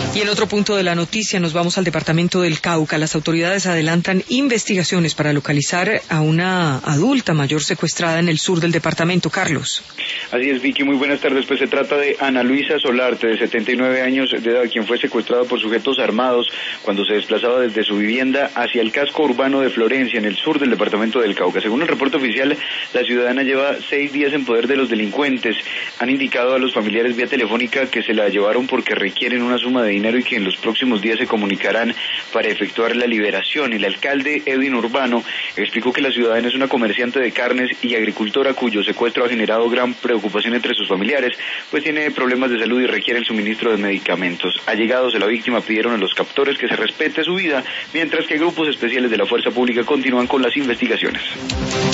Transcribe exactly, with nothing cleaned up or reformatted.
Y en otro punto de la noticia nos vamos al departamento del Cauca. Las autoridades adelantan investigaciones para localizar a una adulta mayor secuestrada en el sur del departamento. Carlos. Así es, Vicky, muy buenas tardes. Pues se trata de Ana Luisa Solarte, de setenta y nueve años de edad, quien fue secuestrada por sujetos armados cuando se desplazaba desde su vivienda hacia el casco urbano de Florencia, en el sur del departamento del Cauca. Según el reporte oficial, la ciudadana lleva seis días en poder de los delincuentes. Han indicado a los familiares vía telefónica que se la llevaron porque requieren una suma de dinero y que en los próximos días se comunicarán para efectuar la liberación. El alcalde Edwin Urbano explicó que la ciudadana es una comerciante de carnes y agricultora cuyo secuestro ha generado gran preocupación entre sus familiares, pues tiene problemas de salud y requiere el suministro de medicamentos. Allegados de la víctima pidieron a los captores que se respete su vida, mientras que grupos especiales de la Fuerza Pública continúan con las investigaciones.